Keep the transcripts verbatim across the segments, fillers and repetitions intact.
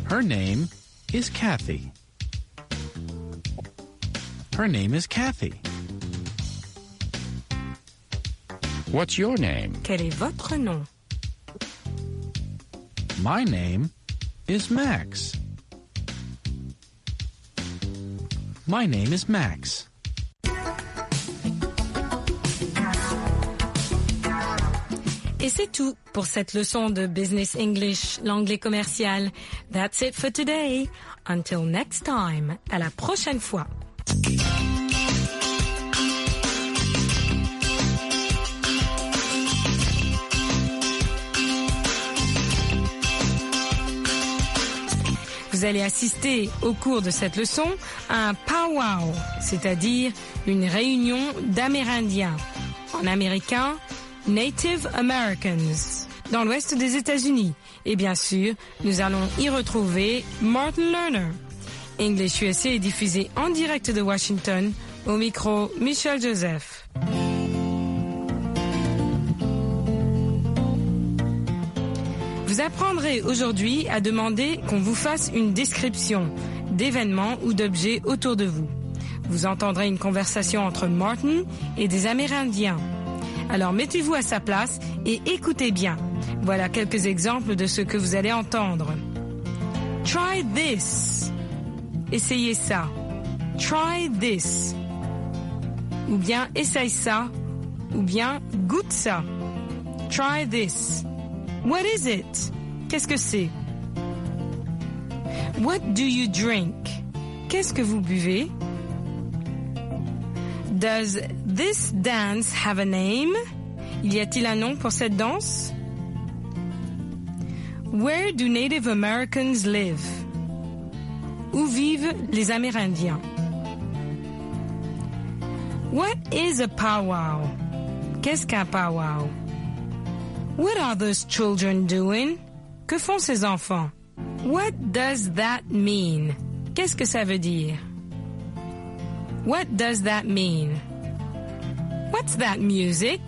Her name is Kathy. Her name is Kathy. What's your name? Quel est votre nom? My name is Max. My name is Max. Et c'est tout pour cette leçon de Business English, l'anglais commercial. That's it for today. Until next time. À la prochaine fois. Vous allez assister au cours de cette leçon à un powwow, c'est-à-dire une réunion d'Amérindiens. En américain, Native Americans, dans l'ouest des États-Unis. Et bien sûr, nous allons y retrouver Martin Lerner. English U S A est diffusé en direct de Washington, au micro Michel Joseph. Vous apprendrez aujourd'hui à demander qu'on vous fasse une description d'événements ou d'objets autour de vous. Vous entendrez une conversation entre Martin et des Amérindiens. Alors mettez-vous à sa place et écoutez bien. Voilà quelques exemples de ce que vous allez entendre. Try this. Essayez ça. Try this. Ou bien essaye ça. Ou bien goûte ça. Try this. What is it? Qu'est-ce que c'est? What do you drink? Qu'est-ce que vous buvez? Does this dance have a name? Y a-t-il un nom pour cette danse? Where do Native Americans live? Où vivent les Amérindiens? What is a powwow? Qu'est-ce qu'un powwow? What are those children doing? Que font ces enfants? What does that mean? Qu'est-ce que ça veut dire? What does that mean? What's that music?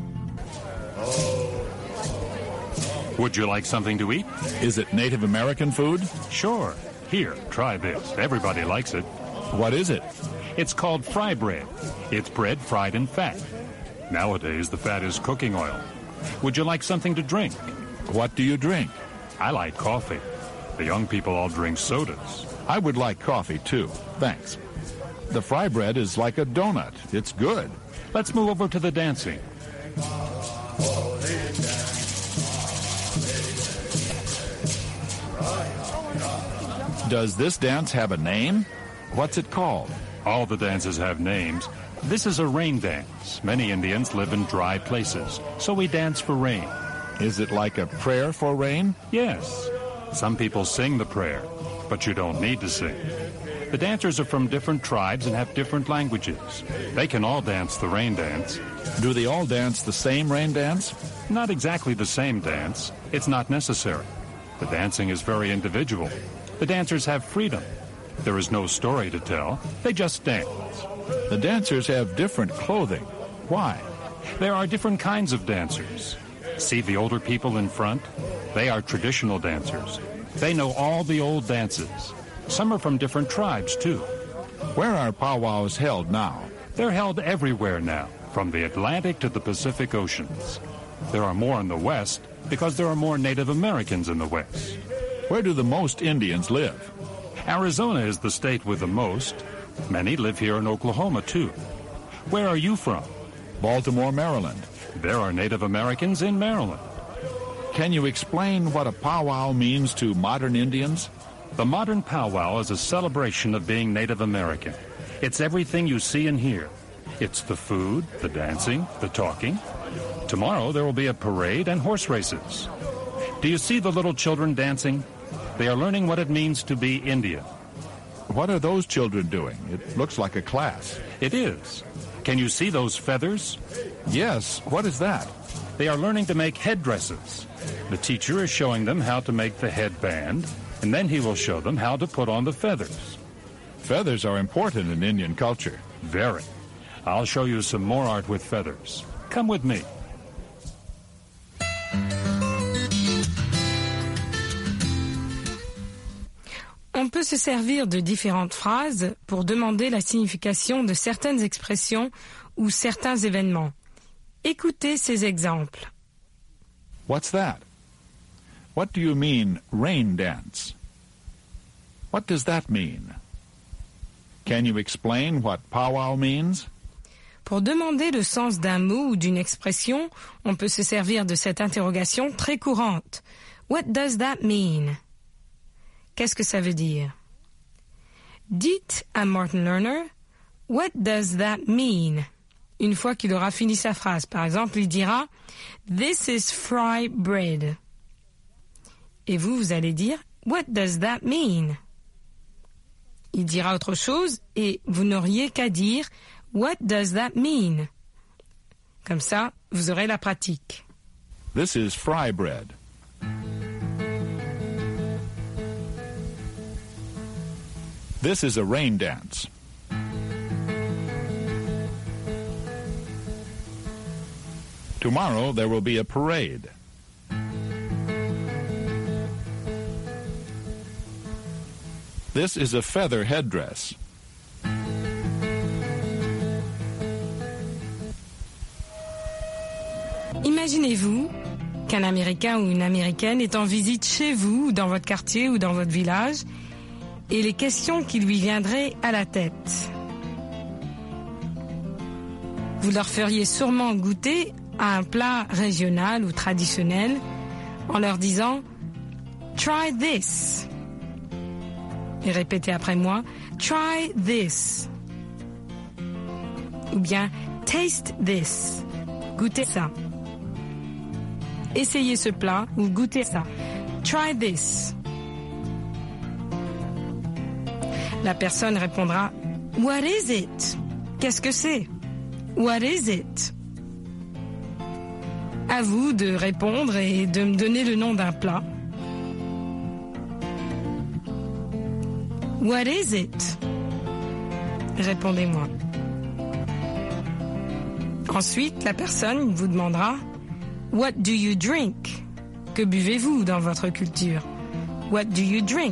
Would you like something to eat? Is it Native American food? Sure. Here, try this. Everybody likes it. What is it? It's called fry bread. It's bread fried in fat. Nowadays, the fat is cooking oil. Would you like something to drink? What do you drink? I like coffee. The young people all drink sodas. I would like coffee, too. Thanks. The fry bread is like a donut. It's good. Let's move over to the dancing. Does this dance have a name? What's it called? All the dances have names. This is a rain dance. Many Indians live in dry places, so we dance for rain. Is it like a prayer for rain? Yes. Some people sing the prayer, but you don't need to sing. The dancers are from different tribes and have different languages. They can all dance the rain dance. Do they all dance the same rain dance? Not exactly the same dance. It's not necessary. The dancing is very individual. The dancers have freedom. There is no story to tell. They just dance. The dancers have different clothing. Why? There are different kinds of dancers. See the older people in front? They are traditional dancers. They know all the old dances. Some are from different tribes, too. Where are powwows held now? They're held everywhere now, from the Atlantic to the Pacific Oceans. There are more in the West because there are more Native Americans in the West. Where do the most Indians live? Arizona is the state with the most. Many live here in Oklahoma, too. Where are you from? Baltimore, Maryland. There are Native Americans in Maryland. Can you explain what a powwow means to modern Indians? The modern powwow is a celebration of being Native American. It's everything you see and hear. It's the food, the dancing, the talking. Tomorrow there will be a parade and horse races. Do you see the little children dancing? They are learning what it means to be Indian. What are those children doing? It looks like a class. It is. Can you see those feathers? Yes. What is that? They are learning to make headdresses. The teacher is showing them how to make the headband, and then he will show them how to put on the feathers. Feathers are important in Indian culture. Very. I'll show you some more art with feathers. Come with me. On peut se servir de différentes phrases pour demander la signification de certaines expressions ou certains événements. Écoutez ces exemples. What's that? What do you mean, rain dance? What does that mean? Can you explain what powwow means? Pour demander le sens d'un mot ou d'une expression, on peut se servir de cette interrogation très courante. What does that mean? Qu'est-ce que ça veut dire? Dites à Martin Lerner, What does that mean? Une fois qu'il aura fini sa phrase. Par exemple, il dira, This is fry bread. Et vous, vous allez dire, What does that mean? Il dira autre chose et vous n'auriez qu'à dire, What does that mean? Comme ça, vous aurez la pratique. This is fry bread. This is a rain dance. Tomorrow there will be a parade. This is a feather headdress. Imaginez-vous qu'un Américain ou une Américaine est en visite chez vous, dans votre quartier ou dans votre village, et les questions qui lui viendraient à la tête. Vous leur feriez sûrement goûter à un plat régional ou traditionnel en leur disant « Try this ». Et répétez après moi « Try this ». Ou bien « Taste this ». Goûtez ça. Essayez ce plat ou goûtez ça. « Try this ». La personne répondra « What is it ?» Qu'est-ce que c'est? What is it? À vous de répondre et de me donner le nom d'un plat. What is it? Répondez-moi. Ensuite, la personne vous demandera What do you drink? Que buvez-vous dans votre culture? What do you drink?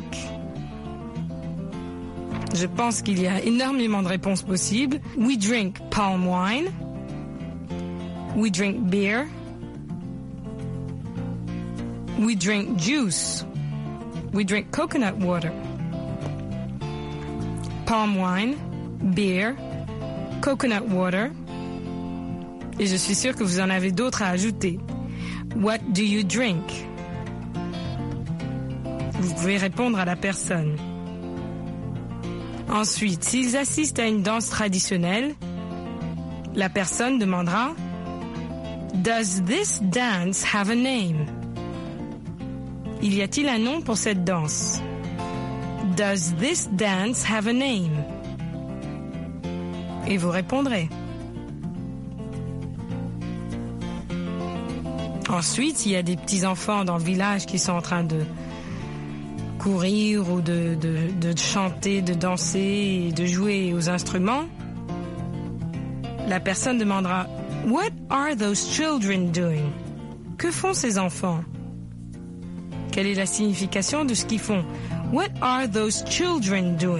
Je pense qu'il y a énormément de réponses possibles. We drink palm wine. We drink beer. We drink juice. We drink coconut water. Palm wine, beer, coconut water. Et je suis sûre que vous en avez d'autres à ajouter. What do you drink? Vous pouvez répondre à la personne. Ensuite, s'ils assistent à une danse traditionnelle, la personne demandera Does this dance have a name? Il y a-t-il un nom pour cette danse? Does this dance have a name? Et vous répondrez. Ensuite, il y a des petits-enfants dans le village qui sont en train de courir ou de, de, de chanter, de danser et de jouer aux instruments. La personne demandera « What are those children doing ?» Que font ces enfants? Quelle est la signification de ce qu'ils font? « What are those children doing ?»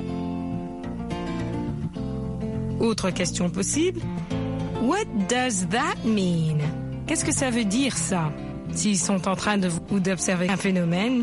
Autre question possible. « What does that mean ?» Qu'est-ce que ça veut dire, ça? S'ils sont en train de ou d'observer un phénomène,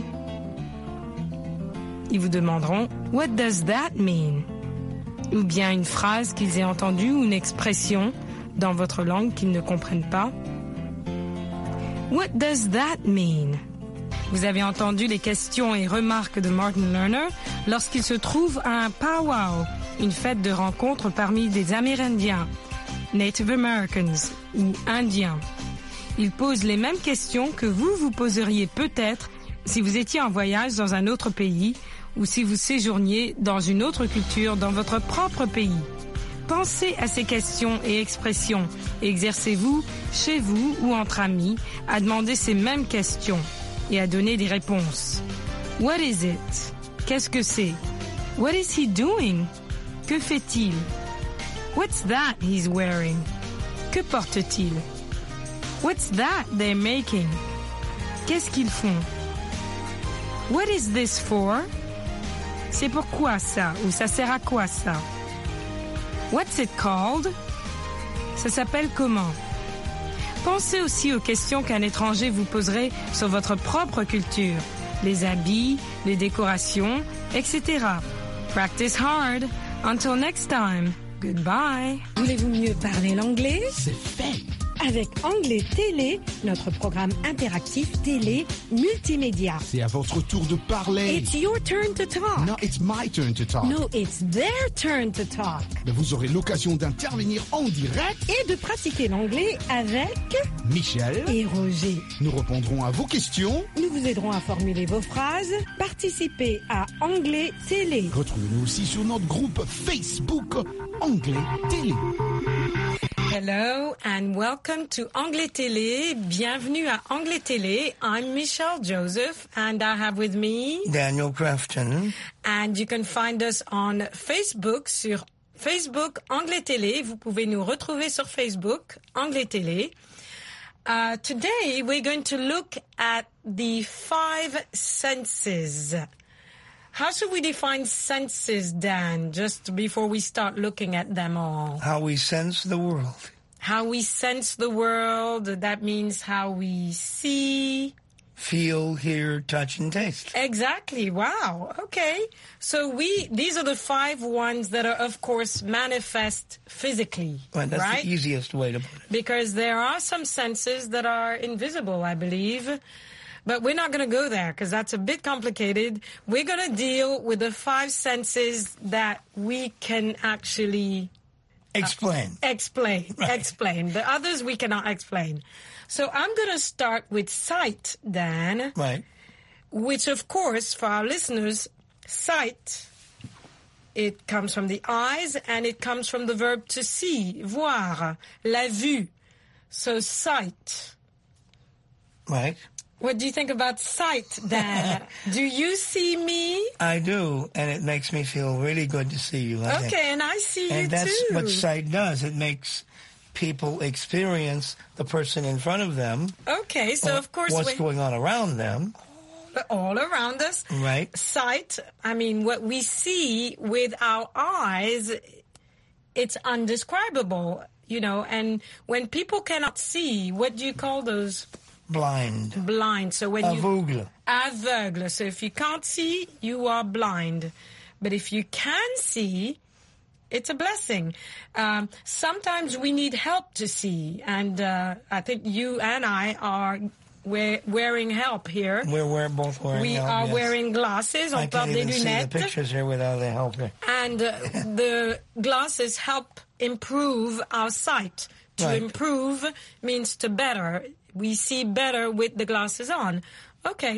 ils vous demanderont « What does that mean ?» ou bien une phrase qu'ils aient entendue ou une expression dans votre langue qu'ils ne comprennent pas. « What does that mean ?» Vous avez entendu les questions et remarques de Martin Lerner lorsqu'il se trouve à un powwow, une fête de rencontre parmi des Amérindiens, Native Americans ou Indiens. Il pose les mêmes questions que vous vous poseriez peut-être si vous étiez en voyage dans un autre pays ou si vous séjourniez dans une autre culture dans votre propre pays. Pensez à ces questions et expressions et exercez-vous, chez vous ou entre amis, à demander ces mêmes questions et à donner des réponses. What is it? Qu'est-ce que c'est? What is he doing? Que fait-il? What's that he's wearing? Que porte-t-il? What's that they're making? Qu'est-ce qu'ils font? What is this for? C'est pourquoi ça? Ou ça sert à quoi ça? What's it called? Ça s'appelle comment? Pensez aussi aux questions qu'un étranger vous poserait sur votre propre culture, les habits, les décorations, et cetera. Practice hard. Until next time. Goodbye. Voulez-vous mieux parler l'anglais? C'est fait. Avec Anglais Télé, notre programme interactif télé multimédia. C'est à votre tour de parler. It's your turn to talk. No, it's my turn to talk. No, it's their turn to talk. Mais vous aurez l'occasion d'intervenir en direct Et de pratiquer l'anglais avec Michel et Roger. Nous répondrons à vos questions. Nous vous aiderons à formuler vos phrases. Participez à Anglais Télé. Retrouvez-nous aussi sur notre groupe Facebook Anglais Télé. Hello and welcome to Anglais Télé. Bienvenue à Anglais Télé. I'm Michelle Joseph and I have with me Daniel Crafton. And you can find us on Facebook sur Facebook Anglais Télé. Vous pouvez nous retrouver sur Facebook Anglais Télé. Uh, today we're going to look at the five senses. How should we define senses, Dan, just before we start looking at them all? How we sense the world. How we sense the world, that means how we see. Feel, hear, touch, and taste. Exactly. Wow. Okay. So we, these are the five ones that are, of course, manifest physically, Well, that's right? the easiest way to put it. Because there are some senses that are invisible, I believe. But we're not going to go there because that's a bit complicated. We're going to deal with the five senses that we can actually Explain. uh, explain. Right. Explain. The others we cannot explain. So I'm going to start with sight, Dan. Right. Which, of course, for our listeners, sight, it comes from the eyes and it comes from the verb to see, voir, la vue. So sight. Right. What do you think about sight, Dan? Do you see me? I do, and it makes me feel really good to see you. I think. Okay, and I see And you that's too. what sight does. It makes people experience the person in front of them. Okay, so or of course what's we going on around them. all around us. Right. Sight, I mean, what we see with our eyes, it's undescribable, you know, and when people cannot see, what do you call those? Blind. Blind. So when you Aveugle. aveugle. So if you can't see, you are blind. But if you can see, it's a blessing. Um, sometimes we need help to see, and uh, I think you and I are we- wearing help here. We're, we're both wearing We help, are yes. wearing glasses. I On porte can't des even see the lunettes. pictures here without the help. And uh, the glasses help improve our sight. To Right. improve means to better. We see better with the glasses on. Okay.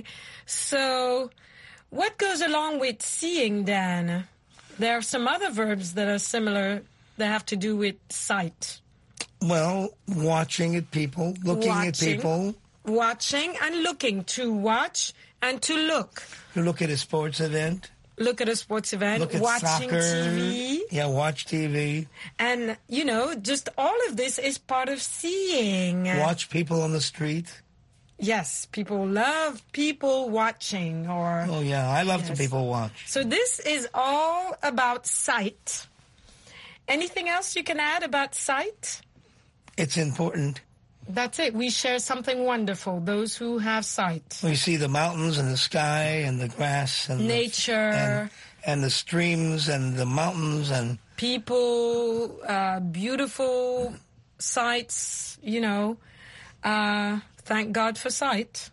So what goes along with seeing, Dan? There are some other verbs that are similar that have to do with sight. Well, watching at people, looking at Watching. people. Watching and looking. To watch and to look. You look at a sports event. Look at a sports event. Look at watching soccer. T V. Yeah, watch T V. And, you know, just all of this is part of seeing. Watch people on the street. Yes, people love people watching or... Oh, yeah, I love Yes. to people watch. So this is all about sight. Anything else you can add about sight? It's important. That's it. We share something wonderful, those who have sight. We see the mountains and the sky and the grass and the- Nature. and, and the streams and the mountains and People, uh, beautiful sights, you know. Uh, thank God for sight.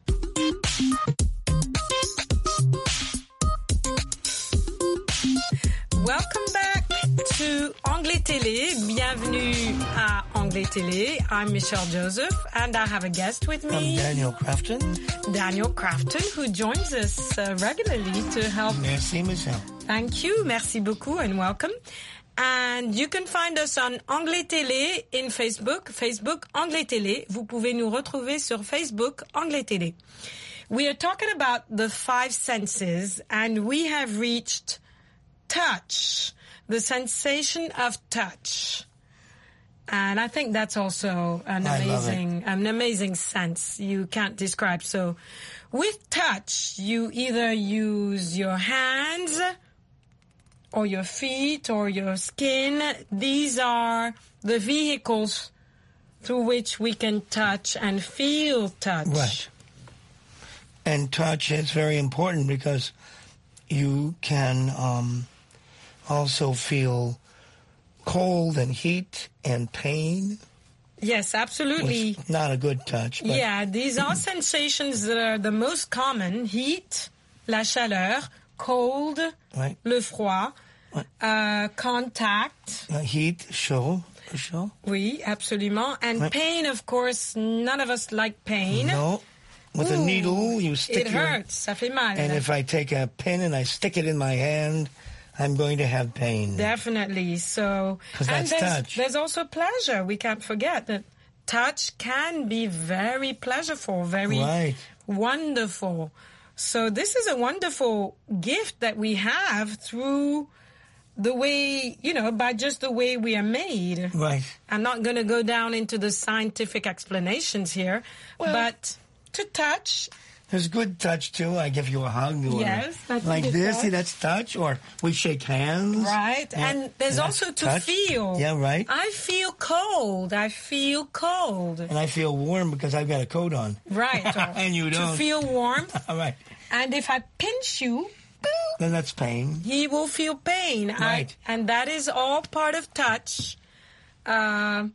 Welcome back to Anglais Télé. Bienvenue à Anglais Télé. I'm Michelle Joseph, and I have a guest with I'm me, Daniel Crafton. Daniel Crafton, who joins us uh, regularly to help. Merci, Michelle. Thank you. Merci beaucoup and welcome. And you can find us on Anglais Télé in Facebook. Facebook Anglais Télé. Vous pouvez nous retrouver sur Facebook Anglais Télé. We are talking about the five senses, and we have reached touch, the sensation of touch. And I think that's also an I love amazing, an amazing sense you can't describe. So with touch, you either use your hands or your feet or your skin. These are the vehicles through which we can touch and feel touch. Right. And touch is very important because you can um, also feel cold and heat and pain. Yes, absolutely. Which, not a good touch. But yeah, these are sensations that are the most common. Heat, la chaleur, cold, right. le froid, right. uh, contact. Uh, heat, chaud. chaud. Oui, absolument. And right. pain, of course, none of us like pain. No. With Ooh, a needle, you stick it your... hurts, ça fait mal. And if I take a pin and I stick it in my hand, I'm going to have pain. Definitely. So, because and that's there's, touch. There's also pleasure. We can't forget that touch can be very pleasureful, very right. wonderful. So this is a wonderful gift that we have through the way, you know, by just the way we are made. Right. I'm not going to go down into the scientific explanations here, well, but to touch... There's good touch, too. I give you a hug. Or yes, that's like this. touch. See, that's touch. Or we shake hands. Right. And, and there's also to touch. feel. Yeah, right. I feel cold. I feel cold. And I feel warm because I've got a coat on. Right. And you don't. To feel warm. Right. And if I pinch you, then that's pain. He will feel pain. Right. I, and that is all part of touch. Uh,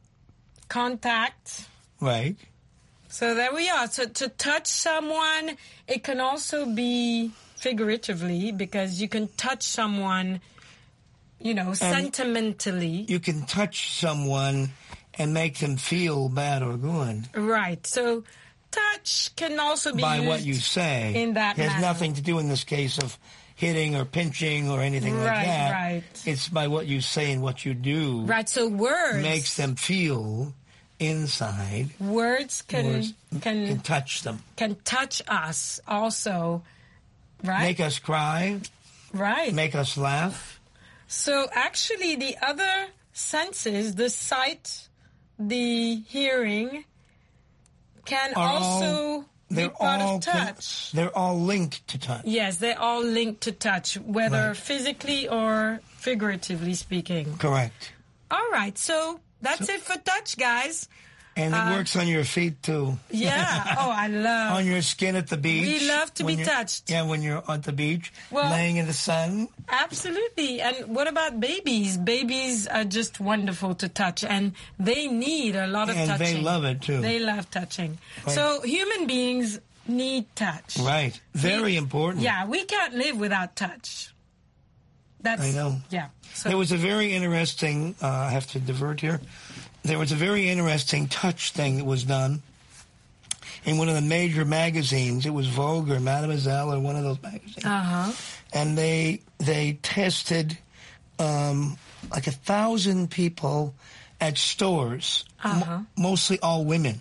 contact. Right. So there we are. So to touch someone, it can also be figuratively because you can touch someone, you know, and sentimentally. You can touch someone and make them feel bad or good. Right. So touch can also be by used what you say. In that it has manner. nothing to do in this case of hitting or pinching or anything right, like that. Right. It's by what you say and what you do. Right. So words makes them feel inside. Words can words can, can touch them. Can touch us also. Right. Make us cry. Right. Make us laugh. So actually the other senses, the sight, the hearing, can Are also all, be part all of touch. Con- they're all linked to touch. Yes, they're all linked to touch, whether right. physically or figuratively speaking. Correct. All right, so that's so, it for touch, guys. And it uh, works on your feet, too. Yeah. Oh, I love... on your skin at the beach. We love to be touched. Yeah, when you're at the beach, well, laying in the sun. Absolutely. And what about babies? Babies are just wonderful to touch, and they need a lot of and touching. And they love it, too. They love touching. Right. So human beings need touch. Right. Very we, important. Yeah, we can't live without touch. That's, I know. Yeah. So. There was a very interesting, uh, I have to divert here, there was a very interesting touch thing that was done in one of the major magazines. It was Vogue or Mademoiselle or one of those magazines. Uh-huh. And they they tested um, like a thousand people at stores, uh-huh. m- mostly all women,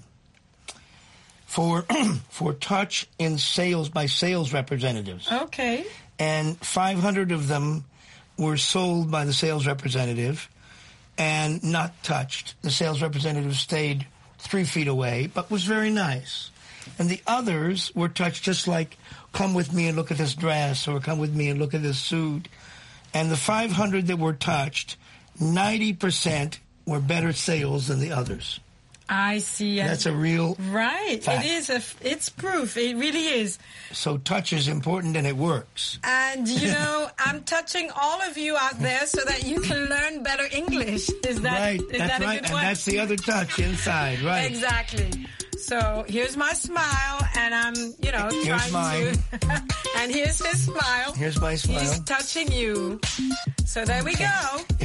for for touch in sales by sales representatives. Okay. And five hundred of them were sold by the sales representative and not touched. The sales representative stayed three feet away, but was very nice. And the others were touched just like, come with me and look at this dress, or come with me and look at this suit. And the five hundred that were touched, ninety percent were better sales than the others. I see. That's a real right. fact. It is. A, it's proof. It really is. So touch is important, and it works. And you know, I'm touching all of you out there so that you can learn better English. Is that right? Is that's that a right. good and one? that's the other touch inside, right? Exactly. So here's my smile, and I'm, you know, here's trying mine. to. And here's his smile. Here's my smile. He's touching you. So there we go.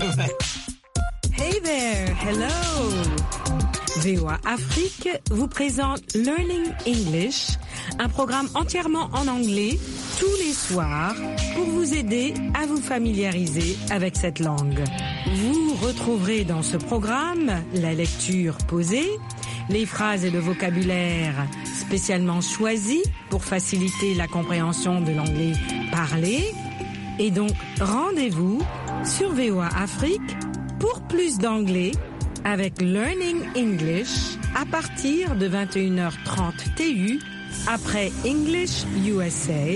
Hey there. Hello. V O A Afrique vous présente Learning English, un programme entièrement en anglais tous les soirs pour vous aider à vous familiariser avec cette langue. Vous retrouverez dans ce programme la lecture posée, les phrases et le vocabulaire spécialement choisis pour faciliter la compréhension de l'anglais parlé. Et donc, rendez-vous sur V O A Afrique pour plus d'anglais avec Learning English à partir de vingt et une heures trente T U après English U S A.